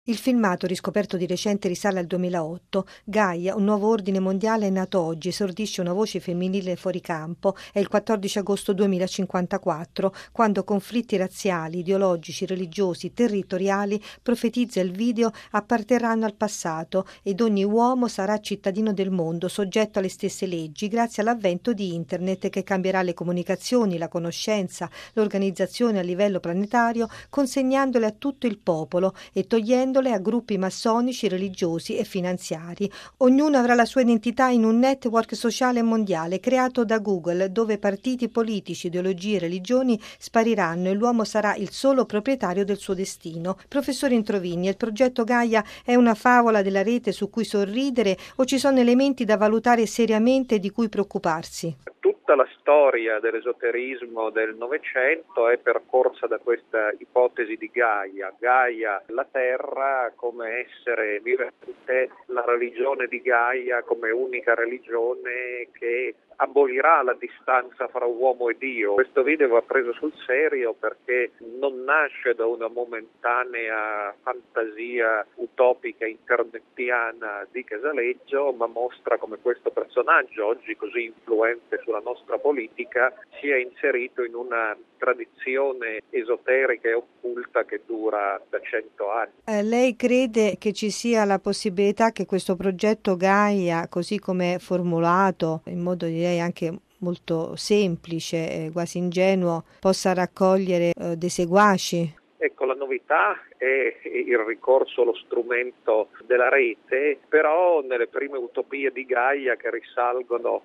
Il filmato, riscoperto di recente, risale al 2008. Gaia, un nuovo ordine mondiale, è nato oggi, esordisce una voce femminile fuori campo. È il 14 agosto 2054, quando conflitti razziali, ideologici, religiosi, territoriali, profetizza il video, apparterranno al passato ed ogni uomo sarà cittadino del mondo, soggetto alle stesse leggi, grazie all'avvento di Internet che cambierà le comunicazioni, la conoscenza, l'organizzazione a livello planetario, consegnandole a tutto il popolo e togliendole a gruppi massonici, religiosi e finanziari. Ognuno avrà la sua identità in un network sociale mondiale creato da Google, dove partiti politici, ideologie e religioni spariranno e l'uomo sarà il solo proprietario del suo destino. Professore Introvigni, il progetto Gaia è una favola della rete su cui sorridere o ci sono elementi da valutare seriamente e di cui preoccuparsi? Tutta la storia dell'esoterismo del Novecento è percorsa da questa ipotesi di Gaia. Gaia, la Terra come essere vivente, la religione di Gaia come unica religione che abolirà la distanza fra uomo e Dio. Questo video va preso sul serio perché non nasce da una momentanea fantasia utopica internettiana di Casaleggio, ma mostra come questo personaggio, oggi così influente sulla nostra politica, sia inserito in una tradizione esoterica e occulta che dura da 100 anni. Lei crede che ci sia la possibilità che questo progetto Gaia, così come è formulato, in modo direi anche molto semplice, quasi ingenuo, possa raccogliere dei seguaci? Ecco, la novità è il ricorso allo strumento della rete, però nelle prime utopie di Gaia che risalgono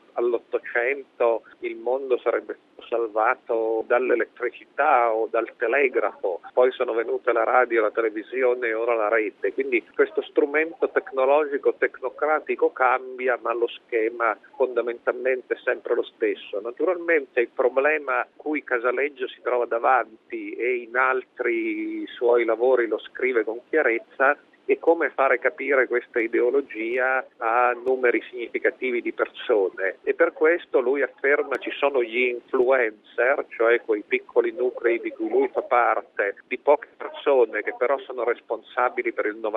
all'800 il mondo sarebbe stato salvato dall'elettricità o dal telegrafo, poi sono venute la radio, la televisione e ora la rete, quindi questo strumento tecnologico tecnocratico cambia, ma lo schema fondamentalmente è sempre lo stesso. Naturalmente il problema a cui Casaleggio si trova davanti e in altri suoi lavori lo scrive con chiarezza e come fare capire questa ideologia a numeri significativi di persone. E per questo lui afferma ci sono gli influencer, cioè quei piccoli nuclei di cui lui fa parte, di poche persone che però sono responsabili per il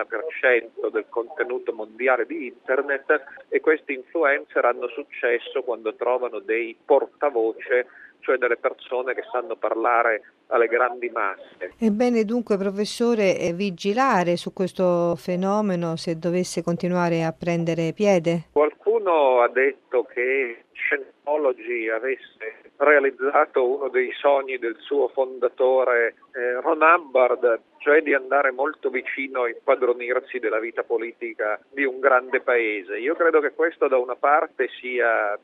90% del contenuto mondiale di Internet, e questi influencer hanno successo quando trovano dei portavoce, cioè delle persone che sanno parlare alle grandi masse. Ebbene dunque, professore, vigilare su questo fenomeno se dovesse continuare a prendere piede? Qualcuno ha detto che Scientology avesse realizzato uno dei sogni del suo fondatore Ron Hubbard, cioè di andare molto vicino a impadronirsi della vita politica di un grande paese. Io credo che questo da una parte sia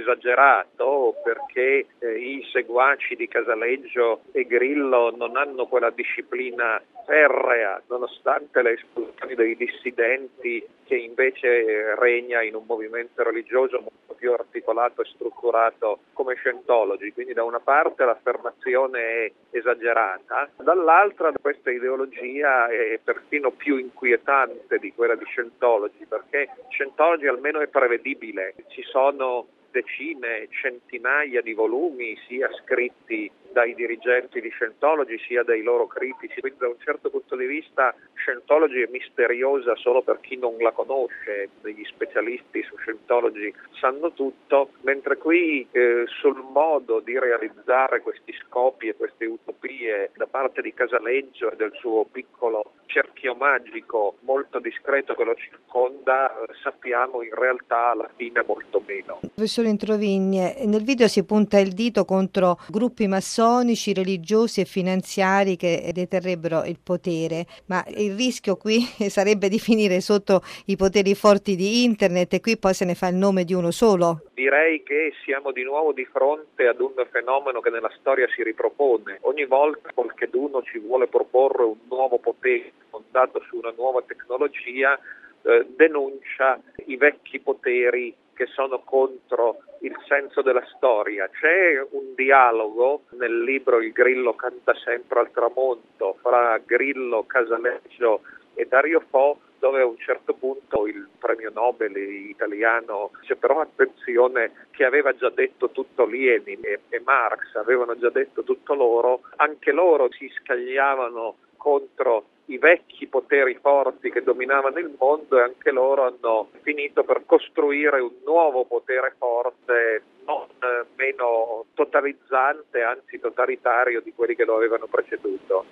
esagerato perché i seguaci di Casaleggio e Grillo non hanno quella disciplina ferrea, nonostante le espulsioni dei dissidenti che invece regna in un movimento religioso molto più articolato e strutturato come Scientology. Quindi da una parte l'affermazione è esagerata, dall'altra questa ideologia è perfino più inquietante di quella di Scientology, perché Scientology almeno è prevedibile, ci sono decine, centinaia di volumi sia scritti dai dirigenti di Scientology sia dai loro critici, quindi da un certo punto di vista Scientology è misteriosa solo per chi non la conosce, gli specialisti su Scientology sanno tutto, mentre qui sul modo di realizzare questi scopi e queste utopie da parte di Casaleggio e del suo piccolo cerchio magico molto discreto che lo circonda, sappiamo in realtà alla fine molto meno. Professore Introvigni, nel video si punta il dito contro gruppi massonici, religiosi e finanziari che deterrebbero il potere, ma il rischio qui sarebbe di finire sotto i poteri forti di Internet e qui poi se ne fa il nome di uno solo. Direi che siamo di nuovo di fronte ad un fenomeno che nella storia si ripropone. Ogni volta qualcheduno ci vuole proporre un nuovo potere fondato su una nuova tecnologia, denuncia i vecchi poteri che sono contro il senso della storia. C'è un dialogo nel libro Il Grillo canta sempre al tramonto fra Grillo, Casaleggio e Dario Fo, dove a un certo punto il premio Nobel italiano dice però attenzione che aveva già detto tutto Lenin e Marx, avevano già detto tutto loro, anche loro si scagliavano contro i vecchi poteri forti che dominavano il mondo, e anche loro hanno finito per costruire un nuovo potere forte, non meno totalizzante, anzi totalitario di quelli che lo avevano preceduto.